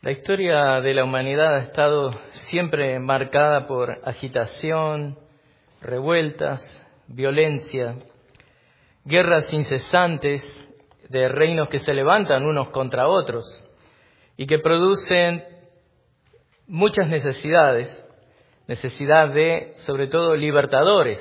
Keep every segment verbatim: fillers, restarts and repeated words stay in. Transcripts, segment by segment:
La historia de la humanidad ha estado siempre marcada por agitación, revueltas, violencia, guerras incesantes de reinos que se levantan unos contra otros y que producen muchas necesidades, necesidad de, sobre todo, libertadores,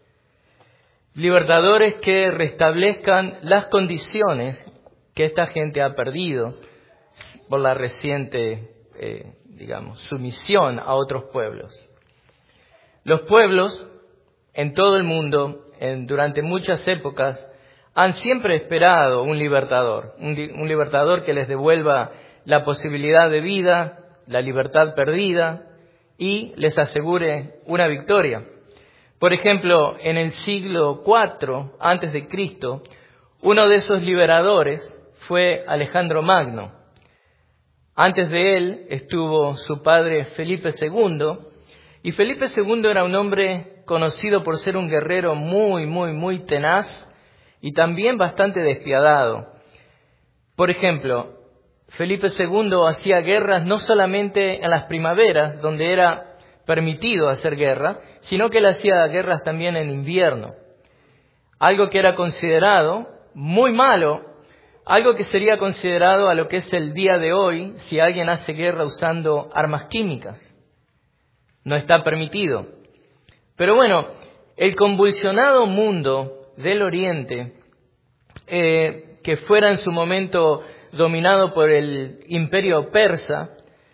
libertadores que restablezcan las condiciones que esta gente ha perdido por la reciente, eh, digamos, sumisión a otros pueblos. Los pueblos en todo el mundo, en, durante muchas épocas, han siempre esperado un libertador, un, un libertador que les devuelva la posibilidad de vida, la libertad perdida y les asegure una victoria. Por ejemplo, en el siglo cuatro antes de Cristo, uno de esos liberadores fue Alejandro Magno. Antes de él estuvo su padre Felipe segundo, y Felipe segundo era un hombre conocido por ser un guerrero muy, muy, muy tenaz y también bastante despiadado. Por ejemplo, Felipe segundo hacía guerras no solamente en las primaveras, donde era permitido hacer guerra, sino que él hacía guerras también en invierno. Algo que era considerado muy malo, algo que sería considerado a lo que es el día de hoy si alguien hace guerra usando armas químicas. No está permitido. Pero bueno, el convulsionado mundo del Oriente, eh, que fuera en su momento dominado por el imperio persa,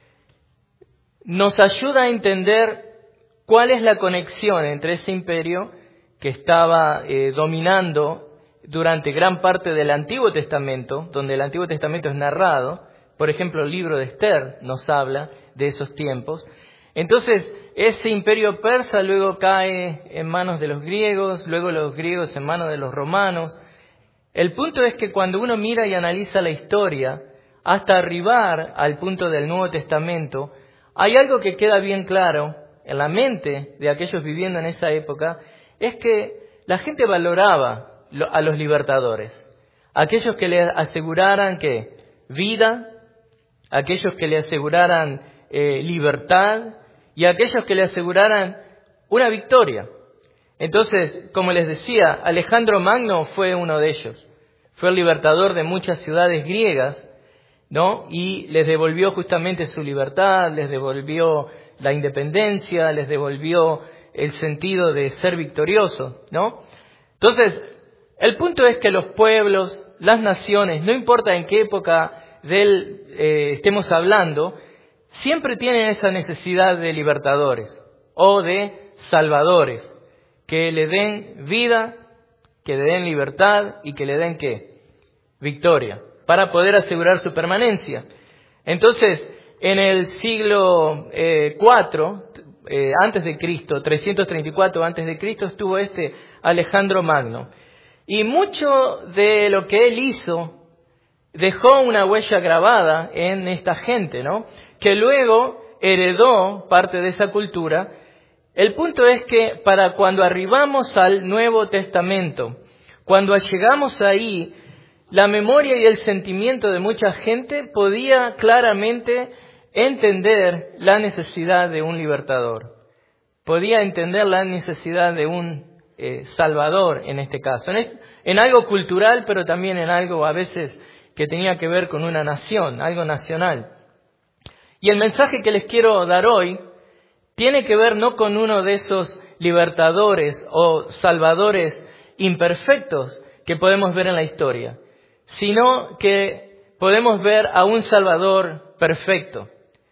nos ayuda a entender cuál es la conexión entre ese imperio que estaba eh, dominando durante gran parte del Antiguo Testamento, donde el Antiguo Testamento es narrado. Por ejemplo, el libro de Esther nos habla de esos tiempos. Entonces, ese imperio persa luego cae en manos de los griegos, luego los griegos en manos de los romanos. El punto es que cuando uno mira y analiza la historia, hasta arribar al punto del Nuevo Testamento, hay algo que queda bien claro en la mente de aquellos viviendo en esa época, es que la gente valoraba a los libertadores, aquellos que le aseguraran que vida, aquellos que le aseguraran eh, libertad y aquellos que le aseguraran una victoria. Entonces, como les decía, Alejandro Magno fue uno de ellos, fue el libertador de muchas ciudades griegas, ¿no? Y les devolvió justamente su libertad, les devolvió la independencia, les devolvió el sentido de ser victorioso, ¿no? Entonces, el punto es que los pueblos, las naciones, no importa en qué época del, eh, estemos hablando, siempre tienen esa necesidad de libertadores o de salvadores, que le den vida, que le den libertad y que le den ¿qué? Victoria, para poder asegurar su permanencia. Entonces, en el siglo eh, cuatro, eh, antes de Cristo, trescientos treinta y cuatro antes de Cristo, estuvo este Alejandro Magno. Y mucho de lo que él hizo dejó una huella grabada en esta gente, ¿no? Que luego heredó parte de esa cultura. El punto es que para cuando arribamos al Nuevo Testamento, cuando llegamos ahí, la memoria y el sentimiento de mucha gente podía claramente entender la necesidad de un libertador. Podía entender la necesidad de un eh, salvador en este caso. En, en algo cultural, pero también en algo a veces que tenía que ver con una nación, algo nacional. Y el mensaje que les quiero dar hoy tiene que ver no con uno de esos libertadores o salvadores imperfectos que podemos ver en la historia, sino que podemos ver a un Salvador perfecto.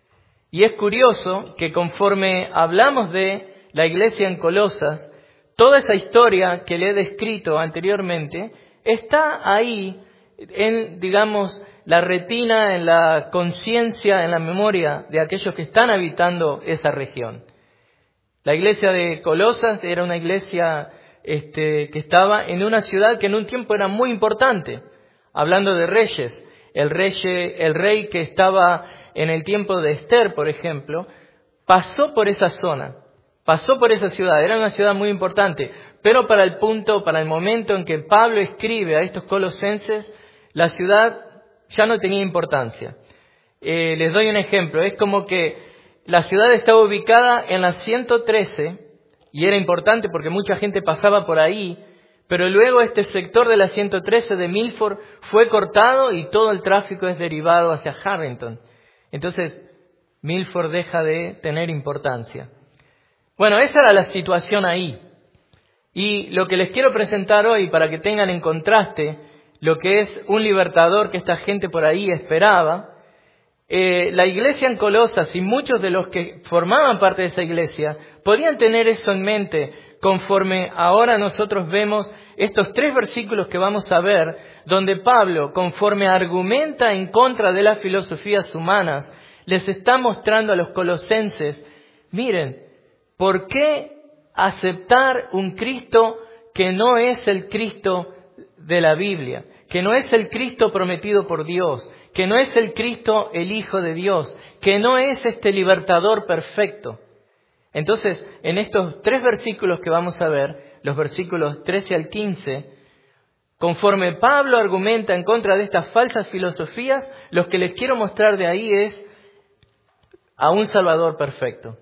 Y es curioso que conforme hablamos de la iglesia en Colosas, toda esa historia que le he descrito anteriormente está ahí en, digamos, la retina, en la conciencia, en la memoria de aquellos que están habitando esa región. La iglesia de Colosas era una iglesia este, que estaba en una ciudad que en un tiempo era muy importante. Hablando de reyes, el rey, el rey que estaba en el tiempo de Esther, por ejemplo, pasó por esa zona, pasó por esa ciudad, era una ciudad muy importante, pero para el punto, para el momento en que Pablo escribe a estos colosenses, la ciudad ya no tenía importancia. Eh, les doy un ejemplo. Es como que la ciudad estaba ubicada en la ciento trece y era importante porque mucha gente pasaba por ahí, pero luego este sector de la ciento trece de Milford fue cortado y todo el tráfico es derivado hacia Harrington. Entonces, Milford deja de tener importancia. Bueno, esa era la situación ahí. Y lo que les quiero presentar hoy, para que tengan en contraste lo que es un libertador que esta gente por ahí esperaba, eh, la iglesia en Colosas y muchos de los que formaban parte de esa iglesia podían tener eso en mente conforme ahora nosotros vemos estos tres versículos que vamos a ver, donde Pablo, conforme argumenta en contra de las filosofías humanas, les está mostrando a los colosenses, miren, ¿por qué aceptar un Cristo que no es el Cristo de la Biblia, que no es el Cristo prometido por Dios, que no es el Cristo el Hijo de Dios, que no es este libertador perfecto? Entonces, en estos tres versículos que vamos a ver, los versículos trece al quince, conforme Pablo argumenta en contra de estas falsas filosofías, lo que les quiero mostrar de ahí es a un Salvador perfecto.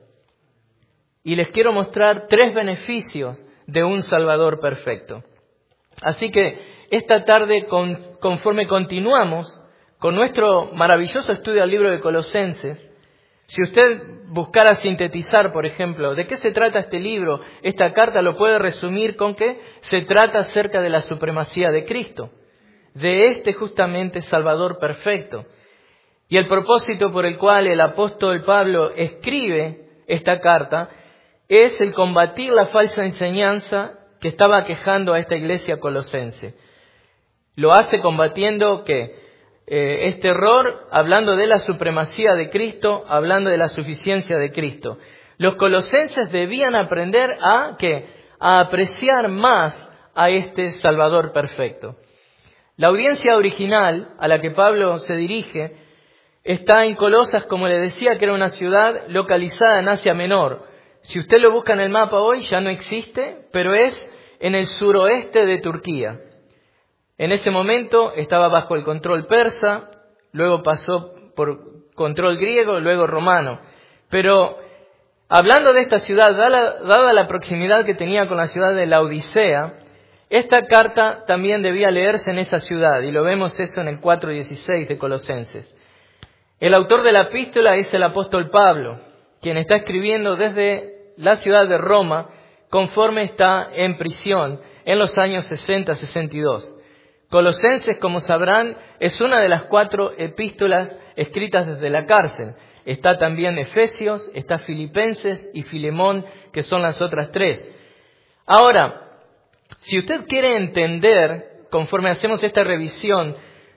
Y les quiero mostrar tres beneficios de un Salvador perfecto. Así que esta tarde, con, conforme continuamos con nuestro maravilloso estudio del libro de Colosenses, si usted buscara sintetizar, por ejemplo, de qué se trata este libro, esta carta lo puede resumir con que se trata acerca de la supremacía de Cristo, de este justamente Salvador perfecto. Y el propósito por el cual el apóstol Pablo escribe esta carta es el combatir la falsa enseñanza que estaba aquejando a esta iglesia colosense. Lo hace combatiendo que eh, este error, hablando de la supremacía de Cristo, hablando de la suficiencia de Cristo. Los colosenses debían aprender a ¿qué? A apreciar más a este Salvador perfecto. La audiencia original a la que Pablo se dirige está en Colosas, como le decía, que era una ciudad localizada en Asia Menor. Si usted lo busca en el mapa hoy, ya no existe, pero es en el suroeste de Turquía. En ese momento estaba bajo el control persa, luego pasó por control griego, luego romano. Pero hablando de esta ciudad, dada, dada la proximidad que tenía con la ciudad de Laodicea, esta carta también debía leerse en esa ciudad, y lo vemos eso en el cuatro dieciséis de Colosenses. El autor de la epístola es el apóstol Pablo, quien está escribiendo desde la ciudad de Roma, conforme está en prisión en los años sesenta a sesenta y dos. Colosenses, como sabrán, es una de las cuatro epístolas escritas desde la cárcel. Está también Efesios, está Filipenses y Filemón, que son las otras tres. Ahora, si usted quiere entender, conforme hacemos esta revisión,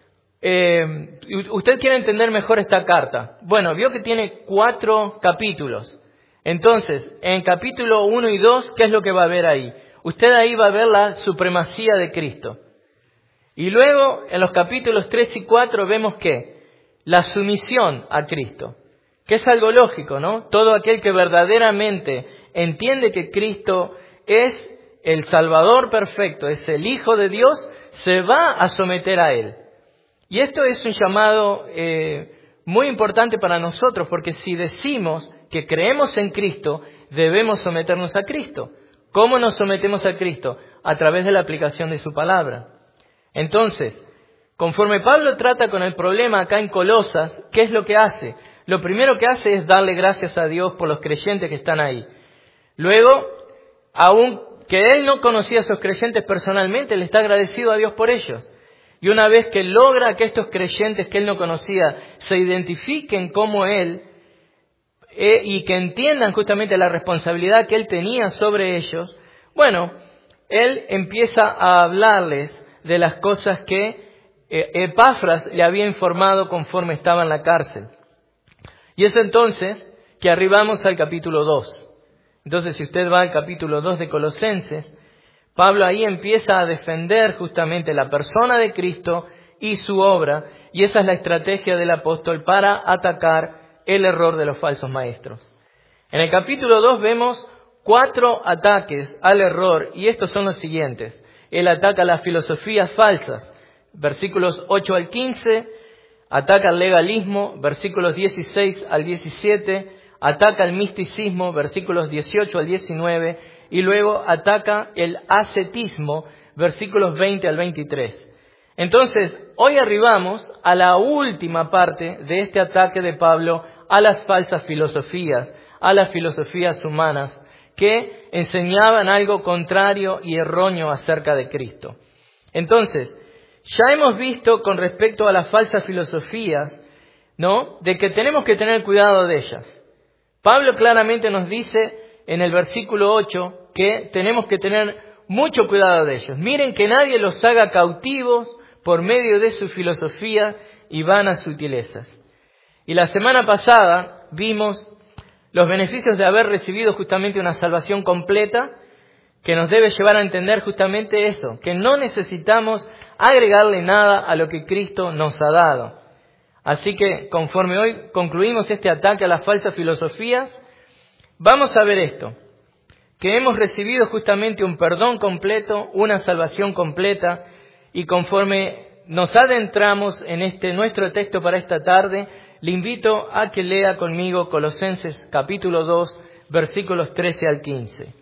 eh, usted quiere entender mejor esta carta. Bueno, vio que tiene cuatro capítulos. Entonces, en capítulo uno y dos, ¿qué es lo que va a ver ahí? Usted ahí va a ver la supremacía de Cristo. Y luego, en los capítulos tres y cuatro, vemos que la sumisión a Cristo, que es algo lógico, ¿no? Todo aquel que verdaderamente entiende que Cristo es el Salvador perfecto, es el Hijo de Dios, se va a someter a Él. Y esto es un llamado eh, muy importante para nosotros, porque si decimos que creemos en Cristo, debemos someternos a Cristo. ¿Cómo nos sometemos a Cristo? A través de la aplicación de su palabra. Entonces, conforme Pablo trata con el problema acá en Colosas, ¿qué es lo que hace? Lo primero que hace es darle gracias a Dios por los creyentes que están ahí. Luego, aun que él no conocía a esos creyentes personalmente, le está agradecido a Dios por ellos. Y una vez que logra que estos creyentes que él no conocía se identifiquen como él eh, y que entiendan justamente la responsabilidad que él tenía sobre ellos, bueno, él empieza a hablarles de las cosas que eh, Epafras le había informado conforme estaba en la cárcel. Y es entonces que arribamos al capítulo dos. Entonces, si usted va al capítulo dos de Colosenses, Pablo ahí empieza a defender justamente la persona de Cristo y su obra, y esa es la estrategia del apóstol para atacar el error de los falsos maestros. En el capítulo dos vemos cuatro ataques al error, y estos son los siguientes. Él ataca las filosofías falsas, versículos ocho al quince, ataca al legalismo, versículos dieciséis al diecisiete, ataca el misticismo, versículos dieciocho al diecinueve, y luego ataca el ascetismo, versículos veinte al veintitrés. Entonces, hoy arribamos a la última parte de este ataque de Pablo a las falsas filosofías, a las filosofías humanas, que enseñaban algo contrario y erróneo acerca de Cristo. Entonces, ya hemos visto con respecto a las falsas filosofías, ¿no?, de que tenemos que tener cuidado de ellas. Pablo claramente nos dice en el versículo ocho que tenemos que tener mucho cuidado de ellos. Miren que nadie los haga cautivos por medio de su filosofía y vanas sutilezas. Y la semana pasada vimos los beneficios de haber recibido justamente una salvación completa, que nos debe llevar a entender justamente eso, que no necesitamos agregarle nada a lo que Cristo nos ha dado. Así que, conforme hoy concluimos este ataque a las falsas filosofías, vamos a ver esto, que hemos recibido justamente un perdón completo, una salvación completa, y conforme nos adentramos en este nuestro texto para esta tarde, le invito a que lea conmigo Colosenses capítulo dos, versículos trece al quince.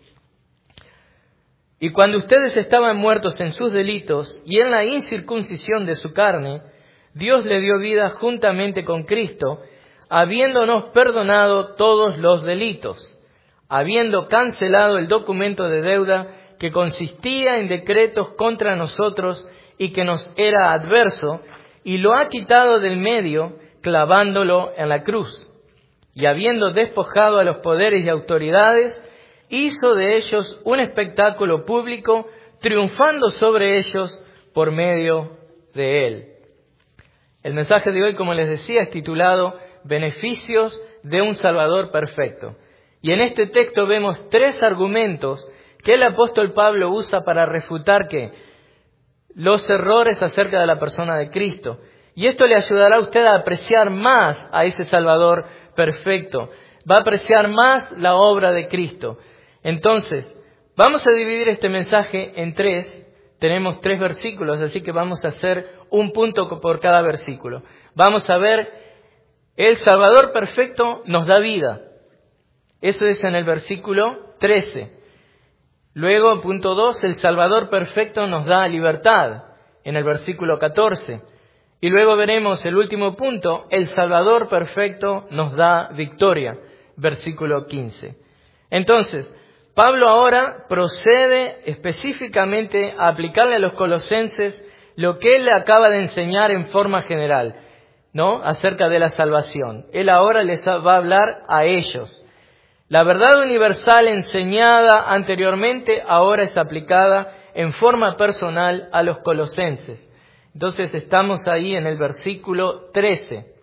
Y cuando ustedes estaban muertos en sus delitos y en la incircuncisión de su carne, Dios le dio vida juntamente con Cristo, habiéndonos perdonado todos los delitos, habiendo cancelado el documento de deuda que consistía en decretos contra nosotros y que nos era adverso, y lo ha quitado del medio, clavándolo en la cruz. Y habiendo despojado a los poderes y autoridades, hizo de ellos un espectáculo público, triunfando sobre ellos por medio de él. El mensaje de hoy, como les decía, es titulado Beneficios de un Salvador Perfecto. Y en este texto vemos tres argumentos que el apóstol Pablo usa para refutar que los errores acerca de la persona de Cristo. Y esto le ayudará a usted a apreciar más a ese Salvador perfecto. Va a apreciar más la obra de Cristo. Entonces, vamos a dividir este mensaje en tres. Tenemos tres versículos, así que vamos a hacer un punto por cada versículo. Vamos a ver, el Salvador perfecto nos da vida. Eso es en el versículo trece. Luego, punto dos, el Salvador perfecto nos da libertad, en el versículo catorce. Y luego veremos el último punto, el Salvador perfecto nos da victoria, versículo quince. Entonces, Pablo ahora procede específicamente a aplicarle a los colosenses lo que él le acaba de enseñar en forma general, ¿no?, acerca de la salvación. Él ahora les va a hablar a ellos. La verdad universal enseñada anteriormente ahora es aplicada en forma personal a los colosenses. Entonces estamos ahí en el versículo trece.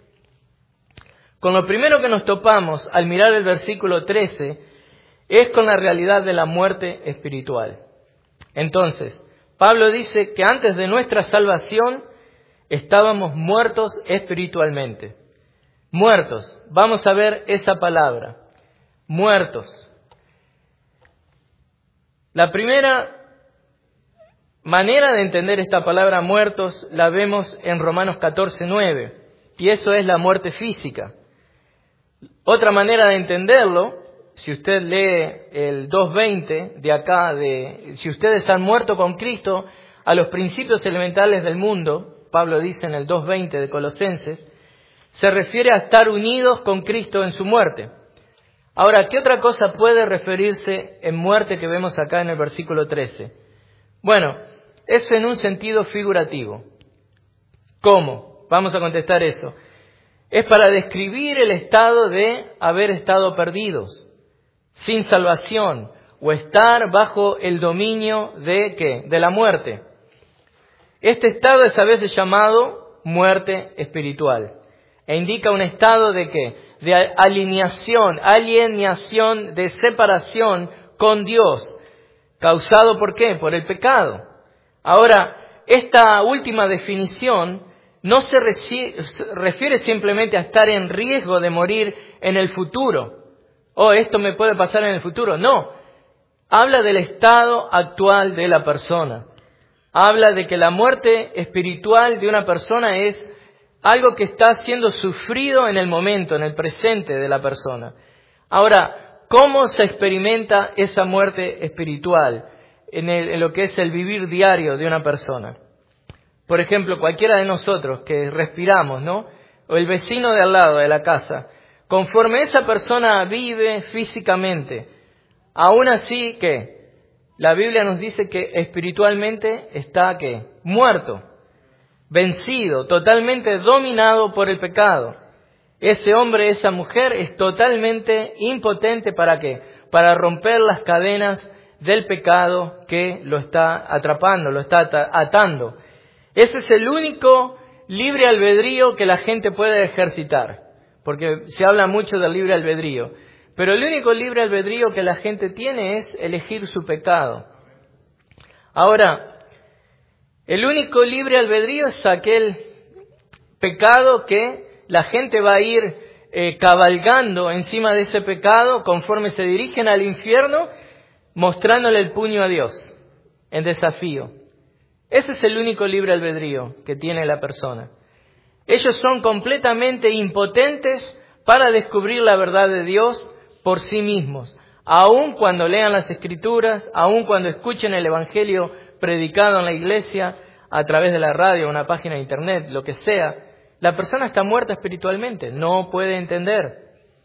Con lo primero que nos topamos al mirar el versículo trece es con la realidad de la muerte espiritual. Entonces, Pablo dice que antes de nuestra salvación estábamos muertos espiritualmente. Muertos. Vamos a ver esa palabra. Muertos. La primera manera de entender esta palabra muertos la vemos en Romanos catorce nueve, y eso es la muerte física. Otra manera de entenderlo, si usted lee el dos veinte de acá, de si ustedes han muerto con Cristo a los principios elementales del mundo, Pablo dice en el dos veinte de Colosenses, se refiere a estar unidos con Cristo en su muerte. Ahora, ¿qué otra cosa puede referirse en muerte que vemos acá en el versículo trece? Bueno, eso en un sentido figurativo. ¿Cómo? Vamos a contestar eso. Es para describir el estado de haber estado perdidos, sin salvación, o estar bajo el dominio de ¿qué? De la muerte. Este estado es a veces llamado muerte espiritual, e indica un estado de ¿qué? De alineación, alienación, de separación con Dios, causado ¿por qué? Por el pecado. Ahora, esta última definición no se refiere simplemente a estar en riesgo de morir en el futuro. Oh, esto me puede pasar en el futuro. No, habla del estado actual de la persona. Habla de que la muerte espiritual de una persona es algo que está siendo sufrido en el momento, en el presente de la persona. Ahora, ¿cómo se experimenta esa muerte espiritual en, el, en lo que es el vivir diario de una persona? Por ejemplo, cualquiera de nosotros que respiramos, ¿no? O el vecino de al lado de la casa. Conforme esa persona vive físicamente, aún así, ¿qué? La Biblia nos dice que espiritualmente está, ¿qué? Muerto, vencido, totalmente dominado por el pecado. Ese hombre, esa mujer es totalmente impotente, ¿para qué? Para romper las cadenas del pecado que lo está atrapando, lo está atando. Ese es el único libre albedrío que la gente puede ejercitar, porque se habla mucho del libre albedrío, pero el único libre albedrío que la gente tiene es elegir su pecado. Ahora, el único libre albedrío es aquel pecado que la gente va a ir eh, cabalgando encima de ese pecado conforme se dirigen al infierno, mostrándole el puño a Dios en desafío. Ese es el único libre albedrío que tiene la persona. Ellos son completamente impotentes para descubrir la verdad de Dios por sí mismos. Aun cuando lean las Escrituras, aun cuando escuchen el Evangelio predicado en la iglesia, a través de la radio, una página de internet, lo que sea, la persona está muerta espiritualmente, no puede entender.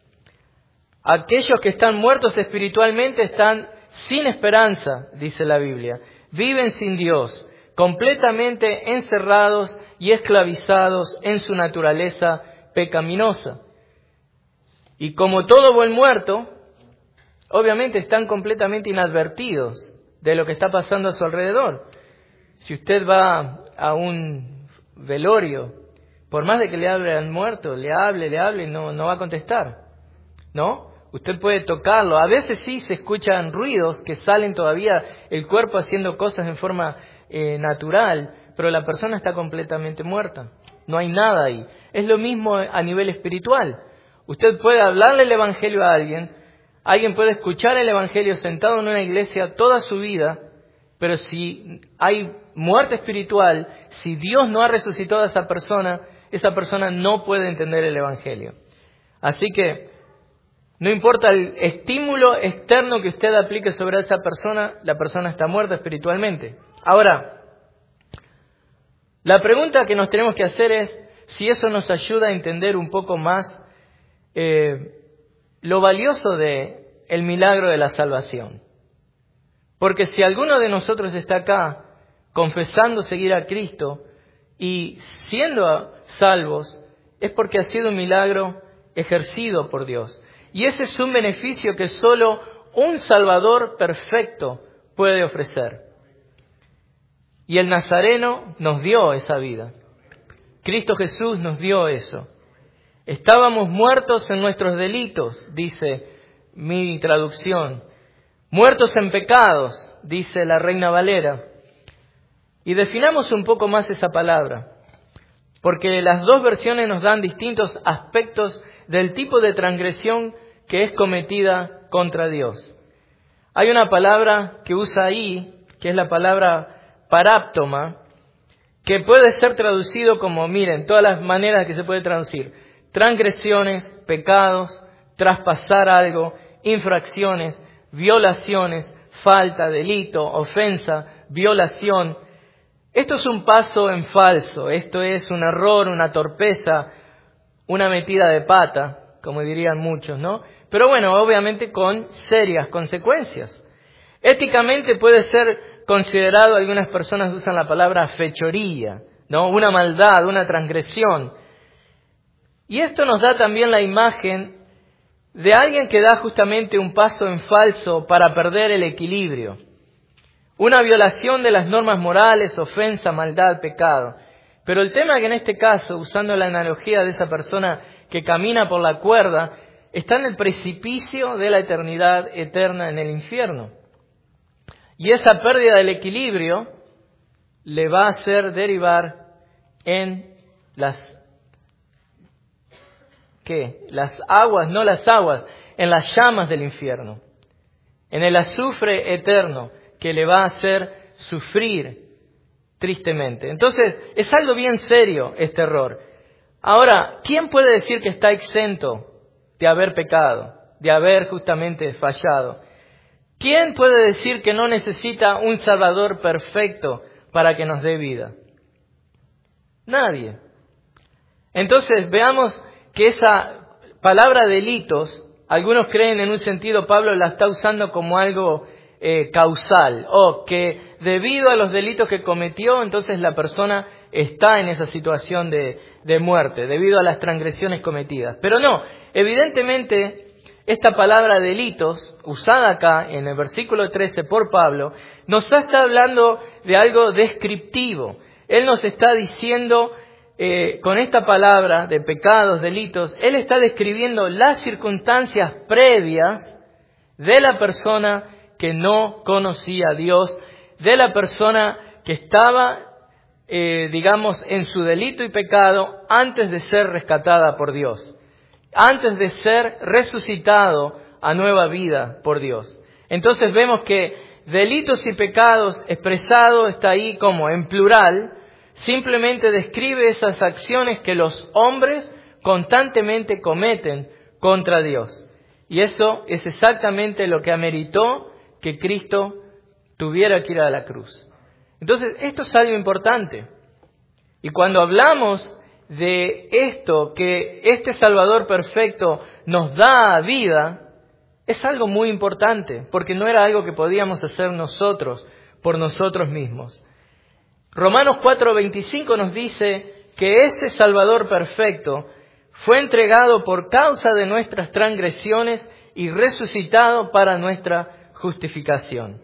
Aquellos que están muertos espiritualmente están sin esperanza, dice la Biblia. Viven sin Dios, completamente encerrados y esclavizados en su naturaleza pecaminosa. Y como todo buen muerto, obviamente están completamente inadvertidos de lo que está pasando a su alrededor. Si usted va a un velorio, por más de que le hable al muerto, le hable, le hable, no, no va a contestar, ¿no? Usted puede tocarlo. A veces sí se escuchan ruidos que salen todavía, el cuerpo haciendo cosas en forma eh, natural, pero la persona está completamente muerta. No hay nada ahí. Es lo mismo a nivel espiritual. Usted puede hablarle el Evangelio a alguien, alguien puede escuchar el Evangelio sentado en una iglesia toda su vida, pero si hay muerte espiritual, si Dios no ha resucitado a esa persona, esa persona no puede entender el Evangelio. Así que no importa el estímulo externo que usted aplique sobre esa persona, la persona está muerta espiritualmente. Ahora, la pregunta que nos tenemos que hacer es si eso nos ayuda a entender un poco más eh, lo valioso de el milagro de la salvación. Porque si alguno de nosotros está acá confesando seguir a Cristo y siendo salvos, es porque ha sido un milagro ejercido por Dios. Y ese es un beneficio que solo un Salvador perfecto puede ofrecer. Y el Nazareno nos dio esa vida. Cristo Jesús nos dio eso. Estábamos muertos en nuestros delitos, dice mi traducción. Muertos en pecados, dice la Reina Valera. Y definamos un poco más esa palabra, porque las dos versiones nos dan distintos aspectos del tipo de transgresión que es cometida contra Dios. Hay una palabra que usa ahí, que es la palabra paráptoma, que puede ser traducido como, miren, todas las maneras que se puede traducir: transgresiones, pecados, traspasar algo, infracciones, violaciones, falta, delito, ofensa, violación. Esto es un paso en falso, esto es un error, una torpeza, una metida de pata, como dirían muchos, ¿no? Pero bueno, obviamente con serias consecuencias. Éticamente puede ser considerado, algunas personas usan la palabra fechoría, ¿no? Una maldad, una transgresión. Y esto nos da también la imagen de alguien que da justamente un paso en falso para perder el equilibrio. Una violación de las normas morales, ofensa, maldad, pecado. Pero el tema es que en este caso, usando la analogía de esa persona que camina por la cuerda, está en el precipicio de la eternidad eterna en el infierno. Y esa pérdida del equilibrio le va a hacer derivar en las ¿Qué? Las aguas, no las aguas, en las llamas del infierno, en el azufre eterno que le va a hacer sufrir tristemente. Entonces, es algo bien serio este error. Ahora, ¿quién puede decir que está exento de haber pecado, de haber justamente fallado? ¿Quién puede decir que no necesita un Salvador perfecto para que nos dé vida? Nadie. Entonces, veamos que esa palabra delitos, algunos creen en un sentido, Pablo la está usando como algo eh, causal, o que debido a los delitos que cometió, entonces la persona está en esa situación de, de muerte, debido a las transgresiones cometidas. Pero no, evidentemente esta palabra delitos, usada acá en el versículo trece por Pablo, nos está hablando de algo descriptivo. Él nos está diciendo, eh, con esta palabra de pecados, delitos, Él está describiendo las circunstancias previas de la persona que no conocía a Dios, de la persona que estaba, eh, digamos, en su delito y pecado antes de ser rescatada por Dios, antes de ser resucitado a nueva vida por Dios. Entonces vemos que delitos y pecados expresado está ahí como en plural, simplemente describe esas acciones que los hombres constantemente cometen contra Dios. Y eso es exactamente lo que ameritó que Cristo tuviera que ir a la cruz. Entonces, esto es algo importante. Y cuando hablamos de esto, que este Salvador perfecto nos da vida, es algo muy importante, porque no era algo que podíamos hacer nosotros por nosotros mismos. Romanos cuatro veinticinco nos dice que ese Salvador perfecto fue entregado por causa de nuestras transgresiones y resucitado para nuestra justificación.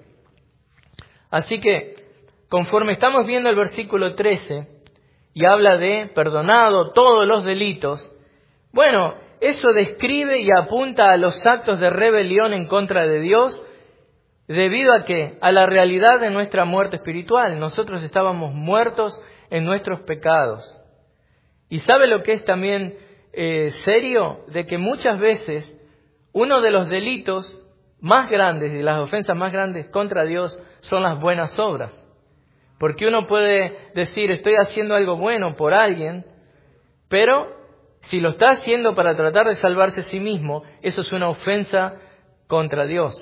Así que, conforme estamos viendo el versículo trece, y habla de perdonado todos los delitos, bueno, eso describe y apunta a los actos de rebelión en contra de Dios, debido a qué? A la realidad de nuestra muerte espiritual. Nosotros estábamos muertos en nuestros pecados. ¿Y sabe lo que es también eh, serio? De que muchas veces uno de los delitos más grandes y las ofensas más grandes contra Dios son las buenas obras. Porque uno puede decir, estoy haciendo algo bueno por alguien, pero si lo está haciendo para tratar de salvarse a sí mismo, eso es una ofensa contra Dios.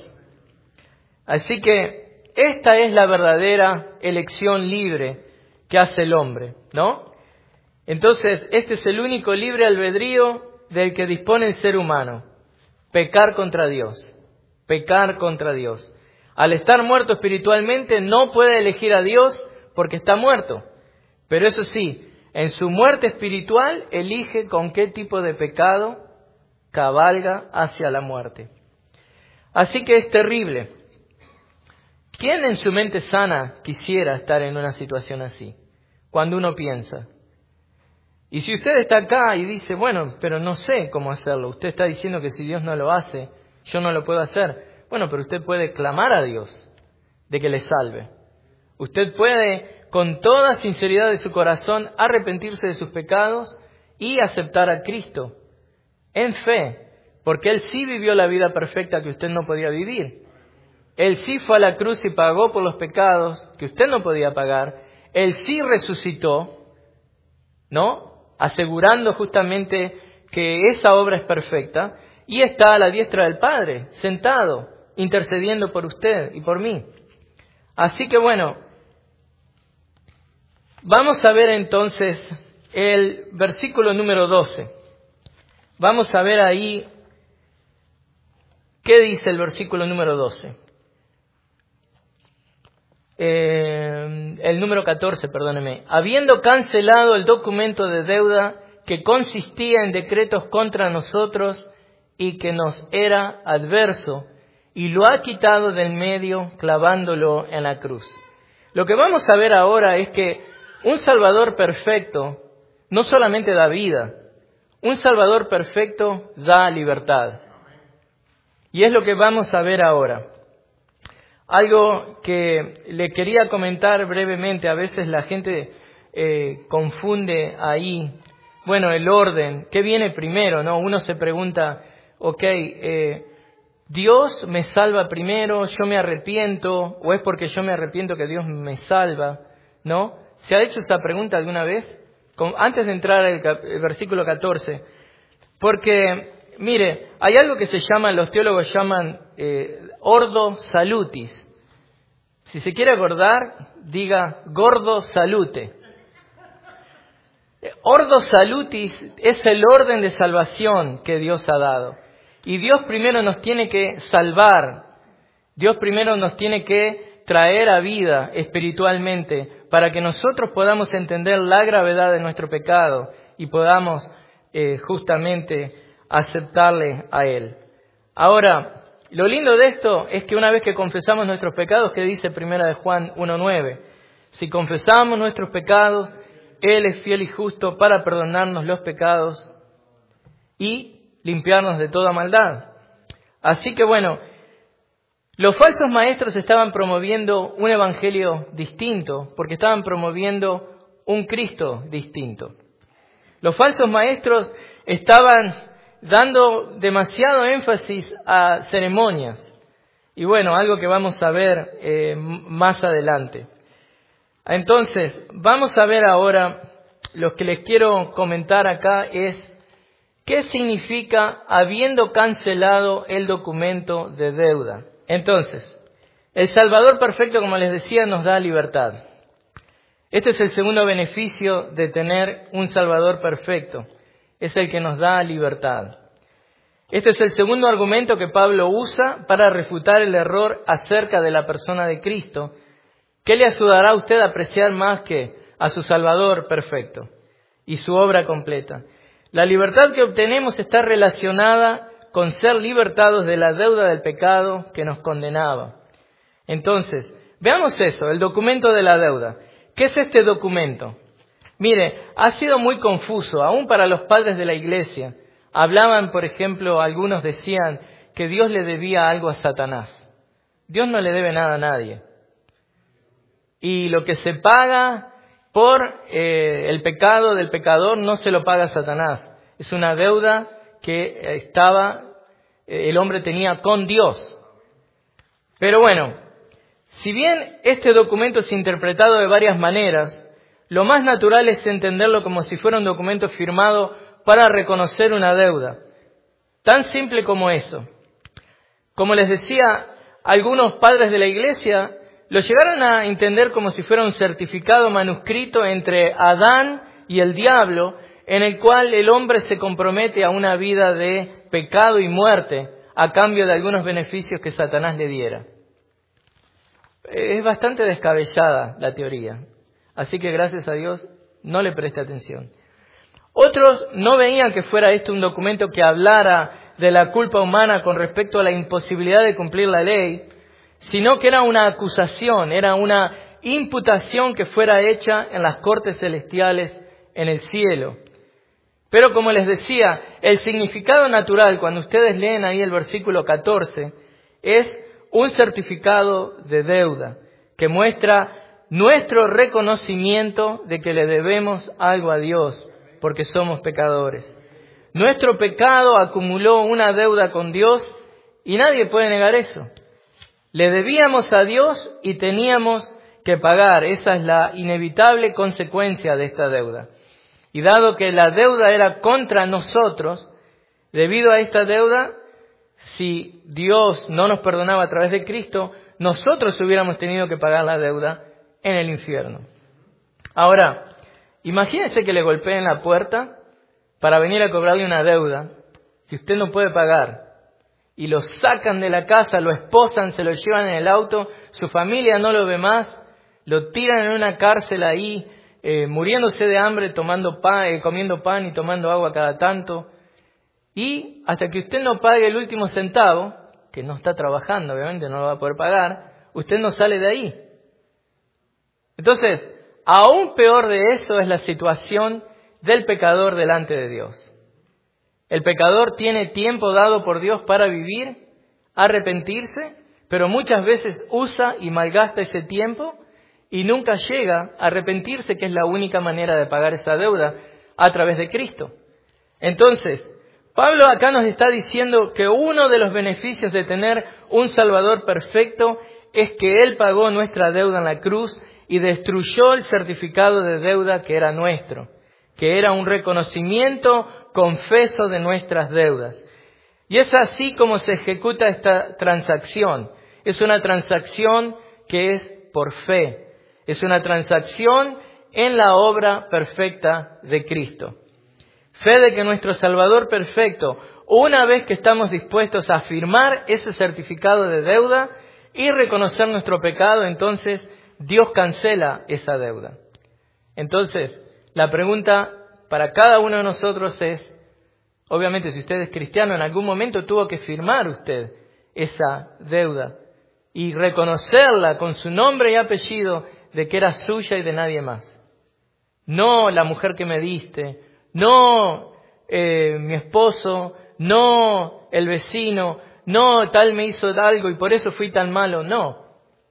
Así que esta es la verdadera elección libre que hace el hombre, ¿no? Entonces, este es el único libre albedrío del que dispone el ser humano. Pecar contra Dios. Pecar contra Dios. Al estar muerto espiritualmente, no puede elegir a Dios porque está muerto. Pero eso sí, en su muerte espiritual, elige con qué tipo de pecado cabalga hacia la muerte. Así que es terrible. ¿Quién en su mente sana quisiera estar en una situación así? Cuando uno piensa. Y si usted está acá y dice, bueno, pero no sé cómo hacerlo. Usted está diciendo que si Dios no lo hace, yo no lo puedo hacer. Bueno, pero usted puede clamar a Dios de que le salve. Usted puede, con toda sinceridad de su corazón, arrepentirse de sus pecados y aceptar a Cristo en fe, porque Él sí vivió la vida perfecta que usted no podía vivir. Él sí fue a la cruz y pagó por los pecados que usted no podía pagar. Él sí resucitó, ¿no? Asegurando justamente que esa obra es perfecta, y está a la diestra del Padre, sentado, intercediendo por usted y por mí. Así que bueno, vamos a ver entonces el versículo número doce. Vamos a ver ahí qué dice el versículo número doce. Eh, el número catorce, perdóneme. Habiendo cancelado el documento de deuda que consistía en decretos contra nosotros y que nos era adverso, y lo ha quitado del medio clavándolo en la cruz. Lo que vamos a ver ahora es que un Salvador perfecto no solamente da vida, un Salvador perfecto da libertad. Y es lo que vamos a ver ahora. Algo que le quería comentar brevemente, a veces la gente eh, confunde ahí, bueno, el orden, ¿qué viene primero? ¿No? Uno se pregunta, ok, eh, ¿Dios me salva primero, yo me arrepiento, o es porque yo me arrepiento que Dios me salva? ¿No? ¿Se ha hecho esa pregunta alguna vez? antes de entrar al versículo catorce, porque, mire, hay algo que se llama, los teólogos llaman eh, ordo salutis. Si se quiere acordar, diga gordo salute. Ordo salutis es el orden de salvación que Dios ha dado. Y Dios primero nos tiene que salvar. Dios primero nos tiene que traer a vida espiritualmente para que nosotros podamos entender la gravedad de nuestro pecado y podamos eh, justamente aceptarle a Él. Ahora, lo lindo de esto es que una vez que confesamos nuestros pecados, que dice primera de Juan uno nueve, si confesamos nuestros pecados, Él es fiel y justo para perdonarnos los pecados y limpiarnos de toda maldad. Así que bueno, los falsos maestros estaban promoviendo un evangelio distinto porque estaban promoviendo un Cristo distinto. Los falsos maestros estaban dando demasiado énfasis a ceremonias. Y bueno, algo que vamos a ver eh, más adelante. Entonces, vamos a ver ahora, lo que les quiero comentar acá es qué significa habiendo cancelado el documento de deuda. Entonces, el Salvador perfecto, como les decía, nos da libertad. Este es el segundo beneficio de tener un Salvador perfecto. Es el que nos da libertad. Este es el segundo argumento que Pablo usa para refutar el error acerca de la persona de Cristo. ¿Qué le ayudará a usted a apreciar más que a su Salvador perfecto y su obra completa? La libertad que obtenemos está relacionada con ser libertados de la deuda del pecado que nos condenaba. Entonces, veamos eso, el documento de la deuda. ¿Qué es este documento? Mire, ha sido muy confuso, aún para los padres de la iglesia. Hablaban, por ejemplo, algunos decían que Dios le debía algo a Satanás. Dios no le debe nada a nadie. Y lo que se paga por eh, el pecado del pecador no se lo paga Satanás. Es una deuda que estaba, eh, el hombre tenía con Dios. Pero bueno, si bien este documento es interpretado de varias maneras, lo más natural es entenderlo como si fuera un documento firmado para reconocer una deuda. Tan simple como eso. Como les decía, algunos padres de la iglesia lo llegaron a entender como si fuera un certificado manuscrito entre Adán y el diablo, en el cual el hombre se compromete a una vida de pecado y muerte a cambio de algunos beneficios que Satanás le diera. Es bastante descabellada la teoría, así que gracias a Dios no le preste atención. Otros no veían que fuera esto un documento que hablara de la culpa humana con respecto a la imposibilidad de cumplir la ley, sino que era una acusación, era una imputación que fuera hecha en las cortes celestiales en el cielo. Pero como les decía, el significado natural, cuando ustedes leen ahí el versículo catorce, es un certificado de deuda que muestra nuestro reconocimiento de que le debemos algo a Dios, porque somos pecadores. Nuestro pecado acumuló una deuda con Dios y nadie puede negar eso. Le debíamos a Dios y teníamos que pagar. Esa es la inevitable consecuencia de esta deuda. Y dado que la deuda era contra nosotros, debido a esta deuda, si Dios no nos perdonaba a través de Cristo, nosotros hubiéramos tenido que pagar la deuda en el infierno. Ahora, imagínense que le golpeen la puerta para venir a cobrarle una deuda que usted no puede pagar. Y lo sacan de la casa, lo esposan, se lo llevan en el auto, su familia no lo ve más, lo tiran en una cárcel ahí, eh, muriéndose de hambre, tomando pan, eh, comiendo pan y tomando agua cada tanto. Y hasta que usted no pague el último centavo, que no está trabajando, obviamente no lo va a poder pagar, usted no sale de ahí. Entonces, aún peor de eso es la situación del pecador delante de Dios. El pecador tiene tiempo dado por Dios para vivir, arrepentirse, pero muchas veces usa y malgasta ese tiempo y nunca llega a arrepentirse, que es la única manera de pagar esa deuda a través de Cristo. Entonces, Pablo acá nos está diciendo que uno de los beneficios de tener un Salvador perfecto es que Él pagó nuestra deuda en la cruz y destruyó el certificado de deuda que era nuestro. que era un reconocimiento confeso de nuestras deudas. Y es así como se ejecuta esta transacción. Es una transacción que es por fe. Es una transacción en la obra perfecta de Cristo. Fe de que nuestro Salvador perfecto, una vez que estamos dispuestos a firmar ese certificado de deuda y reconocer nuestro pecado, entonces Dios cancela esa deuda. Entonces, la pregunta para cada uno de nosotros es, obviamente si usted es cristiano, en algún momento tuvo que firmar usted esa deuda y reconocerla con su nombre y apellido de que era suya y de nadie más. No la mujer que me diste, no eh, mi esposo, no el vecino, no tal me hizo algo y por eso fui tan malo. No.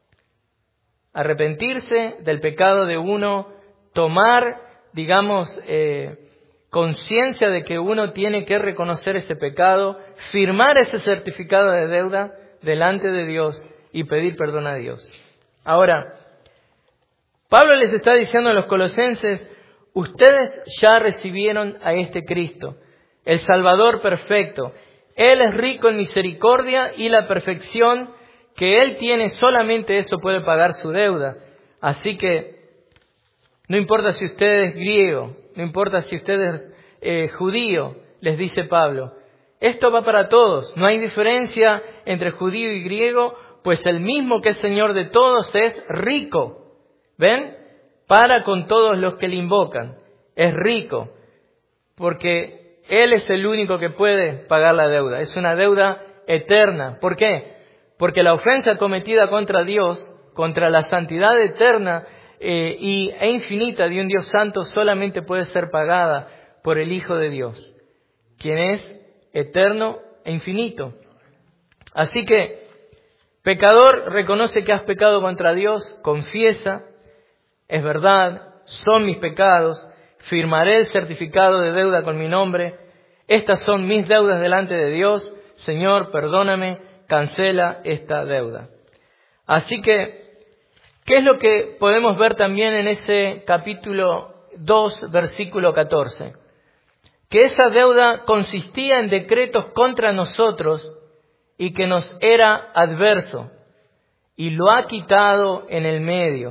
Arrepentirse del pecado de uno, tomar, digamos, eh, conciencia de que uno tiene que reconocer ese pecado, firmar ese certificado de deuda delante de Dios y pedir perdón a Dios. Ahora, Pablo les está diciendo a los colosenses, ustedes ya recibieron a este Cristo, el Salvador perfecto. Él es rico en misericordia y la perfección que Él tiene, solamente eso puede pagar su deuda. Así que no importa si usted es griego, no importa si usted es eh, judío, les dice Pablo. Esto va para todos, no hay diferencia entre judío y griego, pues el mismo que es Señor de todos es rico. ¿Ven? Para con todos los que le invocan. Es rico, porque Él es el único que puede pagar la deuda. Es una deuda eterna. ¿Por qué? Porque la ofensa cometida contra Dios, contra la santidad eterna eh, y, e infinita de un Dios santo, solamente puede ser pagada por el Hijo de Dios, quien es eterno e infinito. Así que, pecador, reconoce que has pecado contra Dios, confiesa, es verdad, son mis pecados, firmaré el certificado de deuda con mi nombre, estas son mis deudas delante de Dios, Señor, perdóname, cancela esta deuda. Así que, ¿qué es lo que podemos ver también en ese capítulo dos, versículo catorce? Que esa deuda consistía en decretos contra nosotros y que nos era adverso, y lo ha quitado en el medio.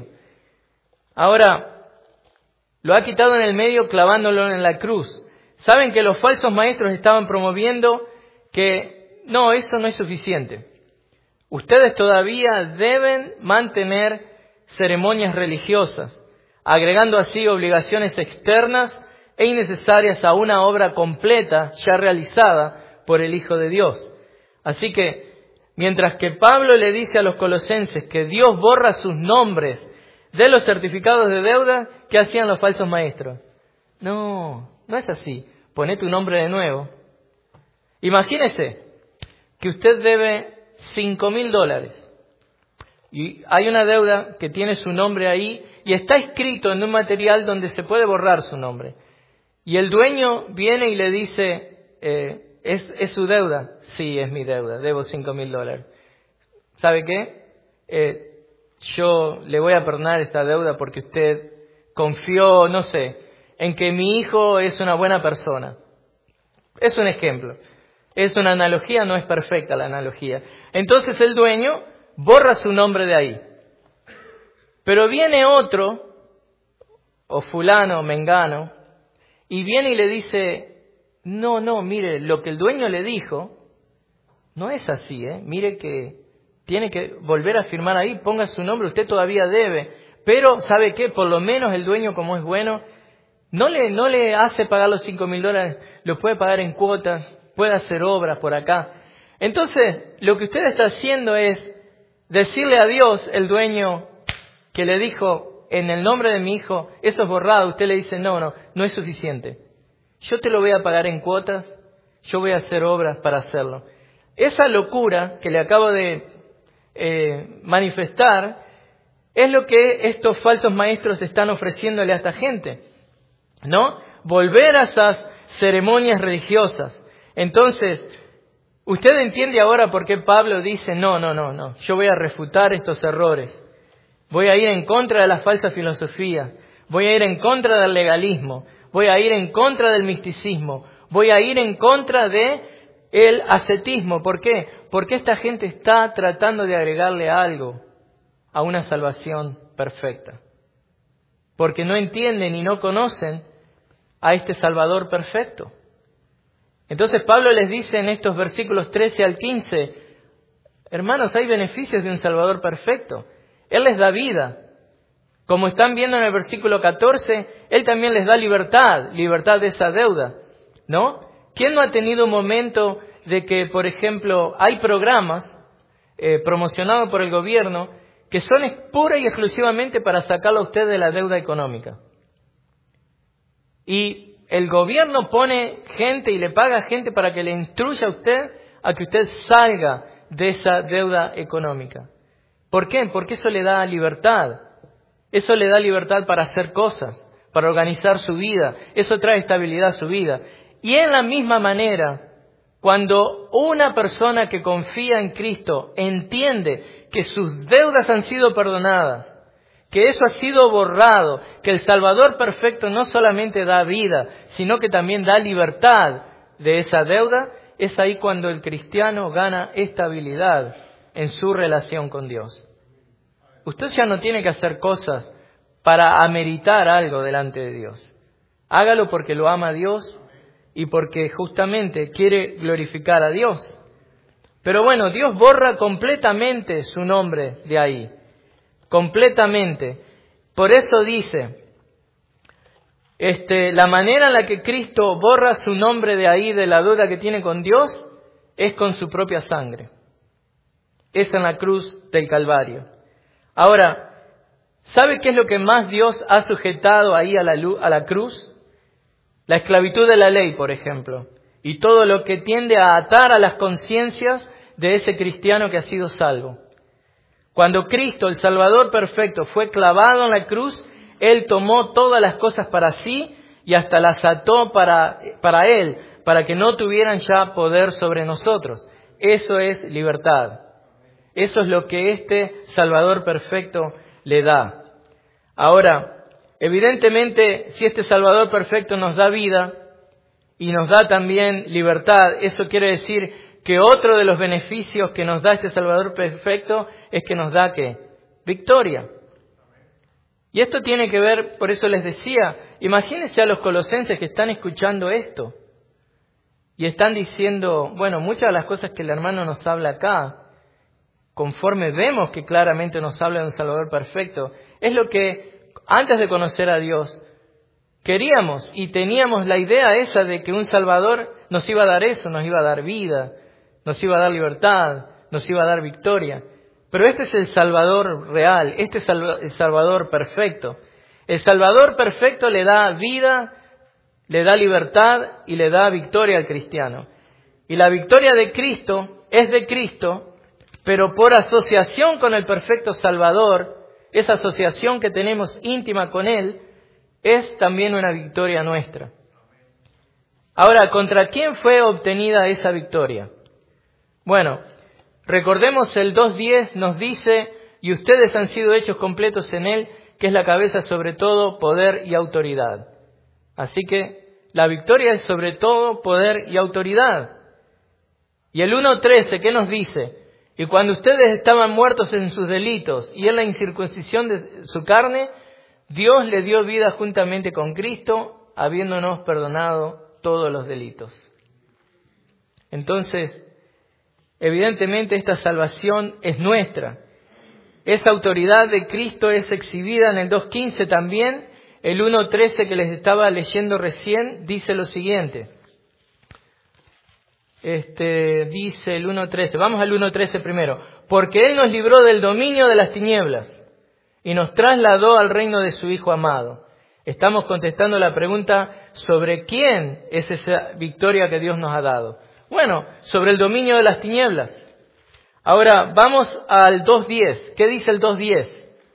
Ahora, lo ha quitado en el medio clavándolo en la cruz. Saben que los falsos maestros estaban promoviendo que no, eso no es suficiente. Ustedes todavía deben mantener ceremonias religiosas, agregando así obligaciones externas e innecesarias a una obra completa ya realizada por el Hijo de Dios. Así que, mientras que Pablo le dice a los colosenses que Dios borra sus nombres de los certificados de deuda, ¿qué hacían los falsos maestros? No, no es así. Poné tu nombre de nuevo. Imagínese que usted debe cinco mil dólares y hay una deuda que tiene su nombre ahí y está escrito en un material donde se puede borrar su nombre. Y el dueño viene y le dice, eh, ¿es, ¿es su deuda? Sí, es mi deuda, debo cinco mil dólares. ¿Sabe qué? Eh, yo le voy a perdonar esta deuda porque usted confió, no sé, en que mi hijo es una buena persona. Es un ejemplo. Es una analogía, no es perfecta la analogía. Entonces el dueño borra su nombre de ahí. Pero viene otro, o fulano, o mengano, y viene y le dice, no, no, mire, lo que el dueño le dijo, no es así, ¿eh? Mire que tiene que volver a firmar ahí, ponga su nombre, usted todavía debe. Pero, ¿sabe qué? Por lo menos el dueño, como es bueno, no le, no le hace pagar los cinco mil dólares, lo puede pagar en cuotas, puede hacer obras por acá. Entonces, lo que usted está haciendo es decirle a Dios, el dueño que le dijo, en el nombre de mi hijo, eso es borrado. Usted le dice, no, no, no es suficiente. Yo te lo voy a pagar en cuotas, yo voy a hacer obras para hacerlo. Esa locura que le acabo de eh, manifestar es lo que estos falsos maestros están ofreciéndole a esta gente, ¿no? Volver a esas ceremonias religiosas. Entonces, usted entiende ahora por qué Pablo dice, no, no, no, no, yo voy a refutar estos errores. Voy a ir en contra de la falsa filosofía. Voy a ir en contra del legalismo. Voy voy a ir en contra del misticismo, voy a ir en contra de el ascetismo. ¿Por qué? Porque esta gente está tratando de agregarle algo a una salvación perfecta. Porque no entienden y no conocen a este Salvador perfecto. Entonces Pablo les dice en estos versículos trece al quince, hermanos, hay beneficios de un Salvador perfecto. Él les da vida. Como están viendo en el versículo catorce, Él también les da libertad, libertad de esa deuda, ¿no? ¿Quién no ha tenido un momento de que, por ejemplo, hay programas eh, promocionados por el gobierno que son pura y exclusivamente para sacarlo a usted de la deuda económica? Y el gobierno pone gente y le paga gente para que le instruya a usted a que usted salga de esa deuda económica. ¿Por qué? Porque eso le da libertad. Eso le da libertad para hacer cosas, para organizar su vida. Eso trae estabilidad a su vida. Y en la misma manera, cuando una persona que confía en Cristo entiende que sus deudas han sido perdonadas, que eso ha sido borrado, que el Salvador perfecto no solamente da vida, sino que también da libertad de esa deuda, es ahí cuando el cristiano gana estabilidad en su relación con Dios. Usted ya no tiene que hacer cosas para ameritar algo delante de Dios. Hágalo porque lo ama a Dios y porque justamente quiere glorificar a Dios. Pero bueno, Dios borra completamente su nombre de ahí. Completamente. Por eso dice, este, la manera en la que Cristo borra su nombre de ahí, de la deuda que tiene con Dios, es con su propia sangre. Es en la cruz del Calvario. Ahora, ¿sabe qué es lo que más Dios ha sujetado ahí a la, luz, a la cruz? La esclavitud de la ley, por ejemplo. Y todo lo que tiende a atar a las conciencias de ese cristiano que ha sido salvo. Cuando Cristo, el Salvador perfecto, fue clavado en la cruz, Él tomó todas las cosas para sí y hasta las ató para, para Él, para que no tuvieran ya poder sobre nosotros. Eso es libertad. Eso es lo que este Salvador perfecto le da. Ahora, evidentemente, si este Salvador perfecto nos da vida y nos da también libertad, eso quiere decir que otro de los beneficios que nos da este Salvador perfecto es que nos da, ¿qué? Victoria. Y esto tiene que ver, por eso les decía, imagínense a los colosenses que están escuchando esto y están diciendo, bueno, muchas de las cosas que el hermano nos habla acá, conforme vemos que claramente nos habla de un Salvador perfecto, es lo que antes de conocer a Dios queríamos y teníamos la idea esa de que un Salvador nos iba a dar eso, nos iba a dar vida, nos iba a dar libertad, nos iba a dar victoria. Pero este es el Salvador real, este es el Salvador perfecto. El Salvador perfecto le da vida, le da libertad y le da victoria al cristiano. Y la victoria de Cristo es de Cristo, pero por asociación con el perfecto Salvador, esa asociación que tenemos íntima con Él, es también una victoria nuestra. Ahora, ¿contra quién fue obtenida esa victoria? Bueno, recordemos el dos diez nos dice, y ustedes han sido hechos completos en Él, que es la cabeza sobre todo poder y autoridad. Así que la victoria es sobre todo poder y autoridad. Y el uno trece, ¿qué nos dice? Y cuando ustedes estaban muertos en sus delitos y en la incircuncisión de su carne, Dios le dio vida juntamente con Cristo, habiéndonos perdonado todos los delitos. Entonces, evidentemente esta salvación es nuestra. Esa autoridad de Cristo es exhibida en el dos quince también. El uno trece que les estaba leyendo recién dice lo siguiente. Este, dice el uno trece, vamos al uno trece primero. Porque Él nos libró del dominio de las tinieblas y nos trasladó al reino de su Hijo amado. Estamos contestando la pregunta sobre quién es esa victoria que Dios nos ha dado. Bueno, sobre el dominio de las tinieblas. Ahora vamos al dos diez. ¿Qué dice el dos diez?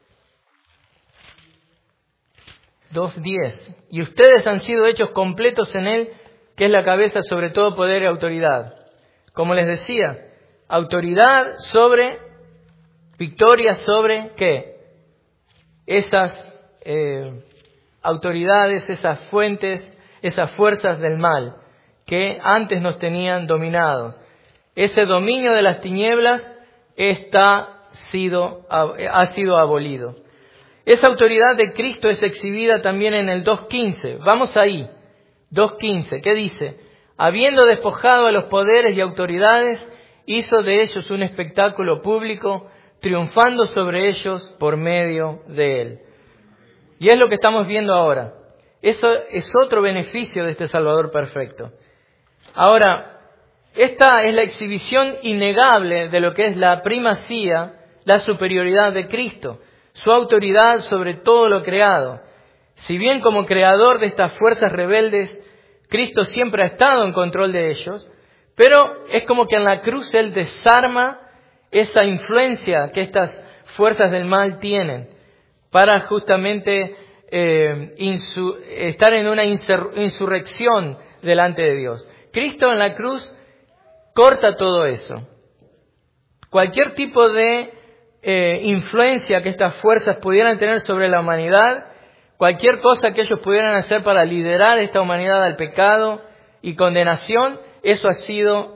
dos diez. Y ustedes han sido hechos completos en Él, que es la cabeza sobre todo poder y autoridad. Como les decía, autoridad sobre, victoria sobre, ¿qué? Esas, eh, autoridades, esas fuentes, esas fuerzas del mal que antes nos tenían dominados. Ese dominio de las tinieblas está sido, ha sido abolido. Esa autoridad de Cristo es exhibida también en el dos quince. Vamos ahí. dos quince. ¿Qué dice? Habiendo despojado a los poderes y autoridades, hizo de ellos un espectáculo público, triunfando sobre ellos por medio de él. Y es lo que estamos viendo ahora. Eso es otro beneficio de este Salvador perfecto. Ahora, esta es la exhibición innegable de lo que es la primacía, la superioridad de Cristo, su autoridad sobre todo lo creado. Si bien como creador de estas fuerzas rebeldes, Cristo siempre ha estado en control de ellos, pero es como que en la cruz Él desarma esa influencia que estas fuerzas del mal tienen para justamente eh, insu- estar en una insur- insurrección delante de Dios. Cristo en la cruz corta todo eso. Cualquier tipo de eh, influencia que estas fuerzas pudieran tener sobre la humanidad, cualquier cosa que ellos pudieran hacer para liderar esta humanidad al pecado y condenación, eso ha sido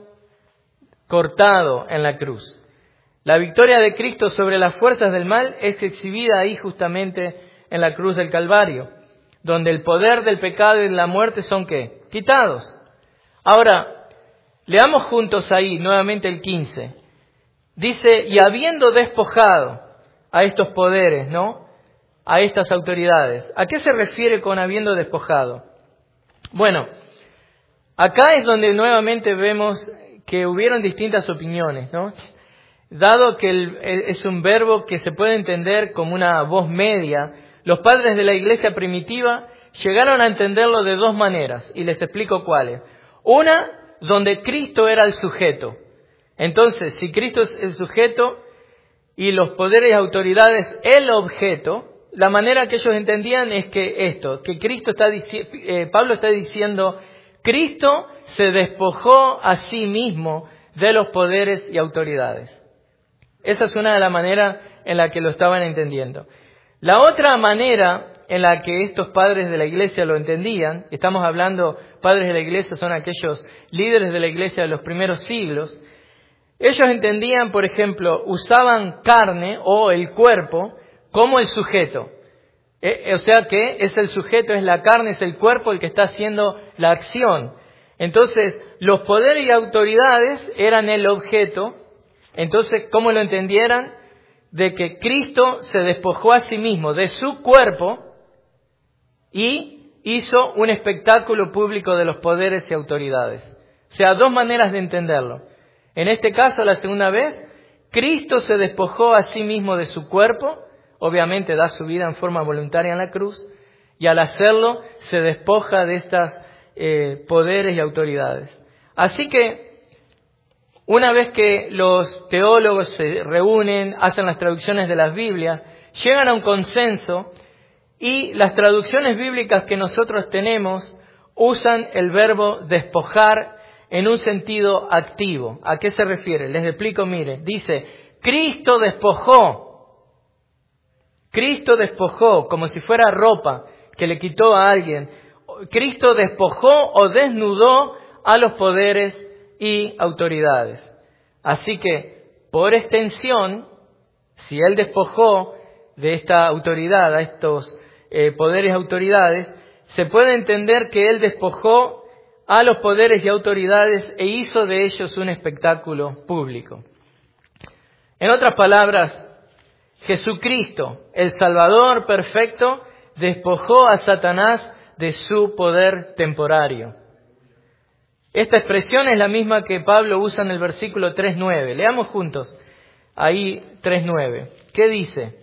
cortado en la cruz. La victoria de Cristo sobre las fuerzas del mal es exhibida ahí justamente en la cruz del Calvario, donde el poder del pecado y de la muerte son ¿qué? Quitados. Ahora, leamos juntos ahí nuevamente el quince. Dice, y habiendo despojado a estos poderes, ¿no? A estas autoridades. ¿A qué se refiere con habiendo despojado? Bueno, acá es donde nuevamente vemos que hubieron distintas opiniones, ¿no? Dado que el, es un verbo que se puede entender como una voz media, los padres de la iglesia primitiva llegaron a entenderlo de dos maneras, y les explico cuáles. Una, donde Cristo era el sujeto. Entonces, si Cristo es el sujeto y los poderes y autoridades el objeto, la manera que ellos entendían es que esto, que Cristo está dici- eh, Pablo está diciendo, Cristo se despojó a sí mismo de los poderes y autoridades. Esa es una de las maneras en la que lo estaban entendiendo. La otra manera en la que estos padres de la iglesia lo entendían, estamos hablando, padres de la iglesia son aquellos líderes de la iglesia de los primeros siglos, ellos entendían, por ejemplo, usaban carne o el cuerpo como el sujeto. Eh, o sea que es el sujeto, es la carne, es el cuerpo el que está haciendo la acción. Entonces, los poderes y autoridades eran el objeto. Entonces, ¿cómo lo entendieran? De que Cristo se despojó a sí mismo de su cuerpo y hizo un espectáculo público de los poderes y autoridades. O sea, dos maneras de entenderlo. En este caso, la segunda vez, Cristo se despojó a sí mismo de su cuerpo, obviamente da su vida en forma voluntaria en la cruz, y al hacerlo se despoja de estas eh, poderes y autoridades. Así que, una vez que los teólogos se reúnen, hacen las traducciones de las Biblias, llegan a un consenso y las traducciones bíblicas que nosotros tenemos usan el verbo despojar en un sentido activo. ¿A qué se refiere? Les explico, mire, dice, Cristo despojó. Cristo despojó, como si fuera ropa que le quitó a alguien. Cristo despojó o desnudó a los poderes y autoridades. Así que, por extensión, si Él despojó de esta autoridad, a estos eh, poderes y autoridades, se puede entender que Él despojó a los poderes y autoridades e hizo de ellos un espectáculo público. En otras palabras, Jesucristo, el Salvador perfecto, despojó a Satanás de su poder temporario. Esta expresión es la misma que Pablo usa en el versículo tres nueve. Leamos juntos ahí tres nueve. ¿Qué dice?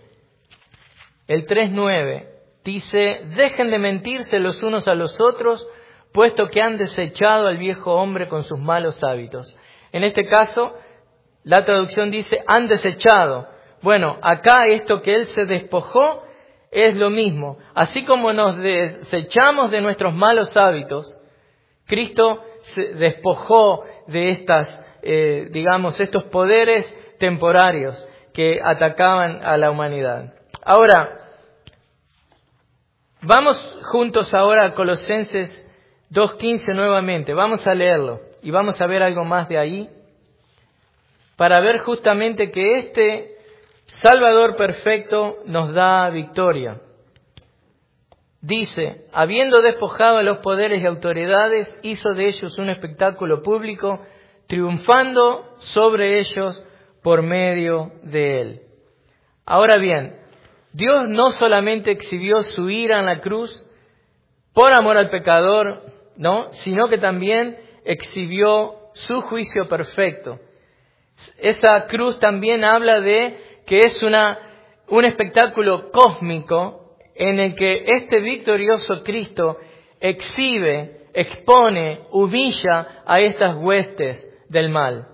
El tres nueve dice, dejen de mentirse los unos a los otros, puesto que han desechado al viejo hombre con sus malos hábitos. En este caso, la traducción dice, han desechado. Bueno, acá esto que Él se despojó es lo mismo. Así como nos desechamos de nuestros malos hábitos, Cristo se despojó de estas, eh, digamos, estos poderes temporarios que atacaban a la humanidad. Ahora, Vamos juntos ahora a Colosenses dos quince nuevamente. Vamos a leerlo y vamos a ver algo más de ahí para ver justamente que este Salvador perfecto nos da victoria. Dice, habiendo despojado a los poderes y autoridades, hizo de ellos un espectáculo público, triunfando sobre ellos por medio de él. Ahora bien, Dios no solamente exhibió su ira en la cruz por amor al pecador, no, sino que también exhibió su juicio perfecto. Esa cruz también habla de que es una, un espectáculo cósmico en el que este victorioso Cristo exhibe, expone, humilla a estas huestes del mal.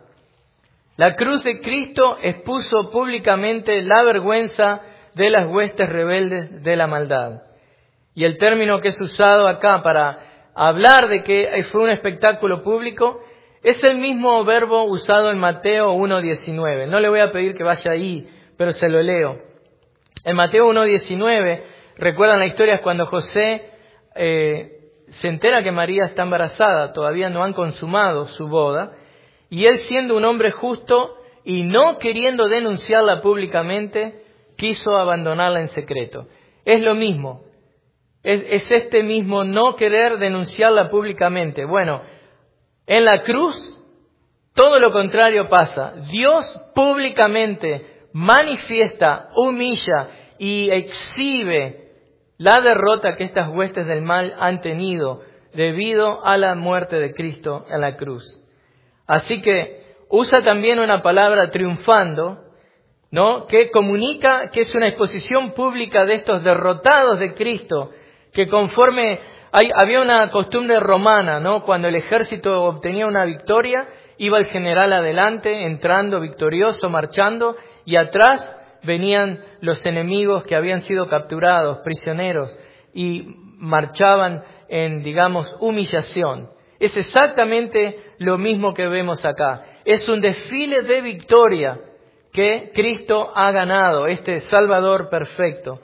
La cruz de Cristo expuso públicamente la vergüenza de las huestes rebeldes de la maldad. Y el término que es usado acá para hablar de que fue un espectáculo público es el mismo verbo usado en Mateo uno diecinueve. No le voy a pedir que vaya ahí, pero se lo leo. En Mateo uno diecinueve, recuerdan la historia, es cuando José eh, se entera que María está embarazada, todavía no han consumado su boda, y él, siendo un hombre justo y no queriendo denunciarla públicamente, quiso abandonarla en secreto. Es lo mismo. Es, es este mismo no querer denunciarla públicamente. Bueno, en la cruz todo lo contrario pasa. Dios públicamente manifiesta, humilla y exhibe la derrota que estas huestes del mal han tenido debido a la muerte de Cristo en la cruz. Así que usa también una palabra triunfando, ¿no? Que comunica que es una exposición pública de estos derrotados de Cristo, que conforme hay, había una costumbre romana, ¿no? Cuando el ejército obtenía una victoria, iba el general adelante, entrando victorioso, marchando, y atrás venían los enemigos que habían sido capturados, prisioneros, y marchaban en, digamos, humillación. Es exactamente lo mismo que vemos acá. Es un desfile de victoria que Cristo ha ganado, este Salvador perfecto.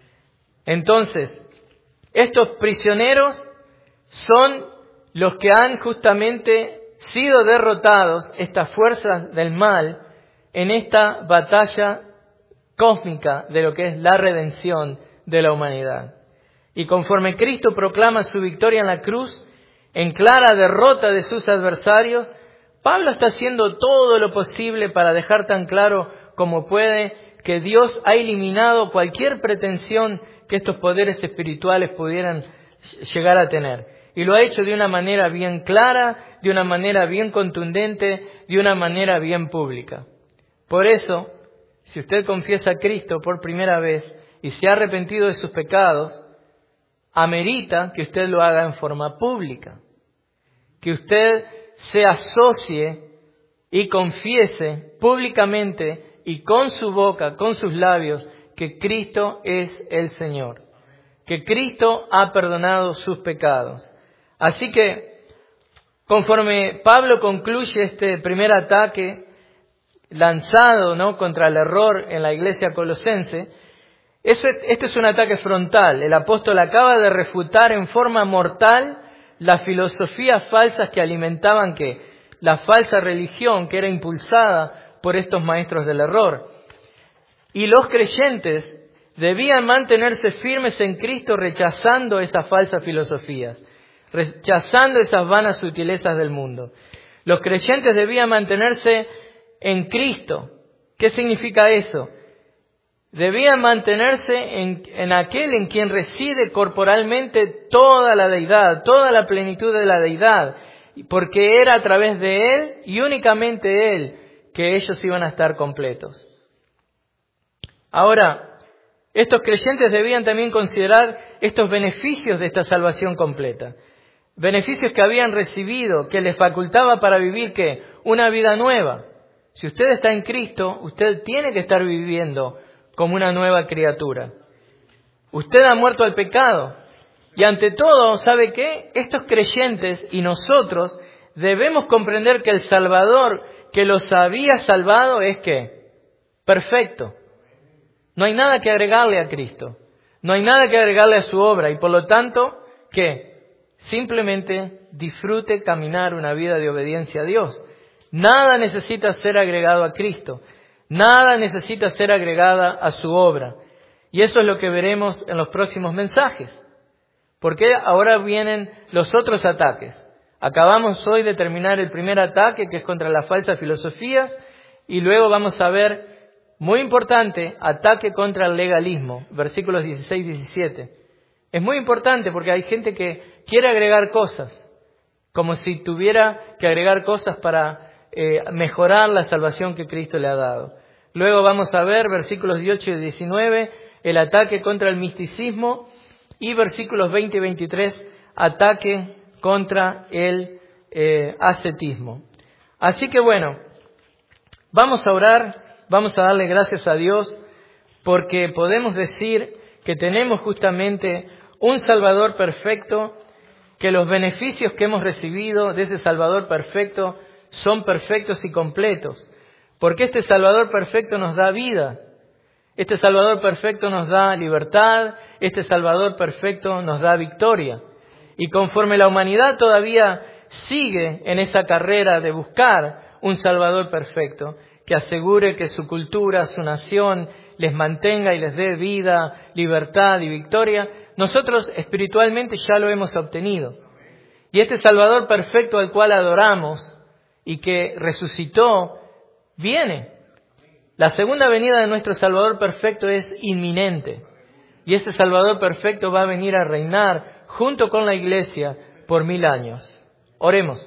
Entonces, estos prisioneros son los que han justamente sido derrotados, estas fuerzas del mal, en esta batalla cósmica de lo que es la redención de la humanidad. Y conforme Cristo proclama su victoria en la cruz, en clara derrota de sus adversarios, Pablo está haciendo todo lo posible para dejar tan claro como puede que Dios ha eliminado cualquier pretensión que estos poderes espirituales pudieran llegar a tener. Y lo ha hecho de una manera bien clara, de una manera bien contundente, de una manera bien pública. Por eso, si usted confiesa a Cristo por primera vez y se ha arrepentido de sus pecados, amerita que usted lo haga en forma pública. Que usted se asocie y confiese públicamente y con su boca, con sus labios, que Cristo es el Señor. Que Cristo ha perdonado sus pecados. Así que, conforme Pablo concluye este primer ataque lanzado, ¿no?, contra el error en la iglesia colosense, este, este es un ataque frontal. El apóstol acaba de refutar en forma mortal las filosofías falsas que alimentaban que la falsa religión que era impulsada por estos maestros del error. Y los creyentes debían mantenerse firmes en Cristo, rechazando esas falsas filosofías, rechazando esas vanas sutilezas del mundo. Los creyentes debían mantenerse en Cristo. ¿Qué significa eso? Debían mantenerse en, en aquel en quien reside corporalmente toda la deidad, toda la plenitud de la deidad, porque era a través de Él y únicamente Él que ellos iban a estar completos. Ahora, estos creyentes debían también considerar estos beneficios de esta salvación completa. Beneficios que habían recibido, que les facultaba para vivir, ¿qué? Una vida nueva. Si usted está en Cristo, usted tiene que estar viviendo como una nueva criatura. Usted ha muerto al pecado. Y ante todo, ¿sabe qué? Estos creyentes y nosotros debemos comprender que el Salvador que los había salvado es ¿qué? Perfecto. No hay nada que agregarle a Cristo. No hay nada que agregarle a su obra y por lo tanto, ¿qué? Simplemente disfrute caminar una vida de obediencia a Dios. Nada necesita ser agregado a Cristo. Nada necesita ser agregada a su obra. Y eso es lo que veremos en los próximos mensajes. Porque ahora vienen los otros ataques. Acabamos hoy de terminar el primer ataque, que es contra las falsas filosofías, y luego vamos a ver, muy importante, ataque contra el legalismo, versículos dieciséis y diecisiete. Es muy importante porque hay gente que quiere agregar cosas, como si tuviera que agregar cosas para eh, mejorar la salvación que Cristo le ha dado. Luego vamos a ver, versículos dieciocho y diecinueve, el ataque contra el misticismo, y versículos veinte y veintitrés, ataque contra el eh, ascetismo. Así que bueno, vamos a orar, vamos a darle gracias a Dios porque podemos decir que tenemos justamente un Salvador perfecto, que los beneficios que hemos recibido de ese Salvador perfecto son perfectos y completos, porque este Salvador perfecto nos da vida, este Salvador perfecto nos da libertad, este Salvador perfecto nos da victoria. Y conforme la humanidad todavía sigue en esa carrera de buscar un Salvador perfecto, que asegure que su cultura, su nación, les mantenga y les dé vida, libertad y victoria, nosotros espiritualmente ya lo hemos obtenido. Y este Salvador perfecto al cual adoramos y que resucitó, viene. La segunda venida de nuestro Salvador perfecto es inminente. Y ese Salvador perfecto va a venir a reinar junto con la iglesia por mil años. Oremos.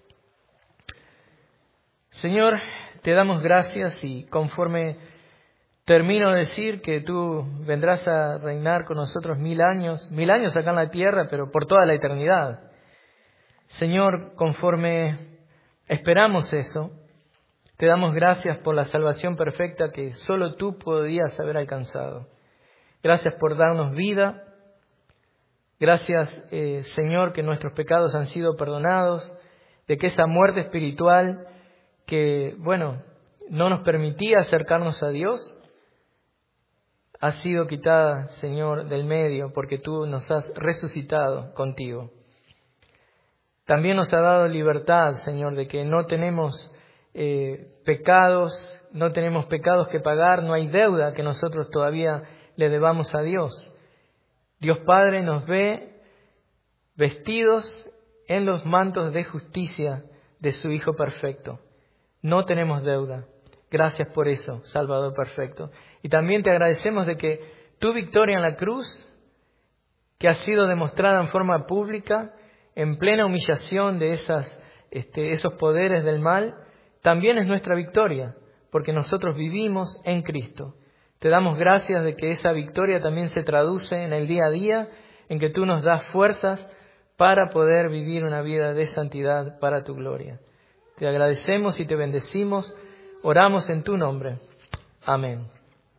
Señor, te damos gracias y conforme termino de decir que tú vendrás a reinar con nosotros mil años, mil años acá en la tierra, pero por toda la eternidad. Señor, conforme esperamos eso, te damos gracias por la salvación perfecta que solo tú podías haber alcanzado. Gracias por darnos vida. Gracias, eh, Señor, que nuestros pecados han sido perdonados, de que esa muerte espiritual que, bueno, no nos permitía acercarnos a Dios, ha sido quitada, Señor, del medio, porque tú nos has resucitado contigo. También nos ha dado libertad, Señor, de que no tenemos eh, pecados, no tenemos pecados que pagar, no hay deuda que nosotros todavía le debamos a Dios. Dios Padre nos ve vestidos en los mantos de justicia de su Hijo perfecto. No tenemos deuda. Gracias por eso, Salvador perfecto. Y también te agradecemos de que tu victoria en la cruz, que ha sido demostrada en forma pública, en plena humillación de esas, este, esos poderes del mal, también es nuestra victoria, porque nosotros vivimos en Cristo. Te damos gracias de que esa victoria también se traduce en el día a día, en que tú nos das fuerzas para poder vivir una vida de santidad para tu gloria. Te agradecemos y te bendecimos. Oramos en tu nombre. Amén.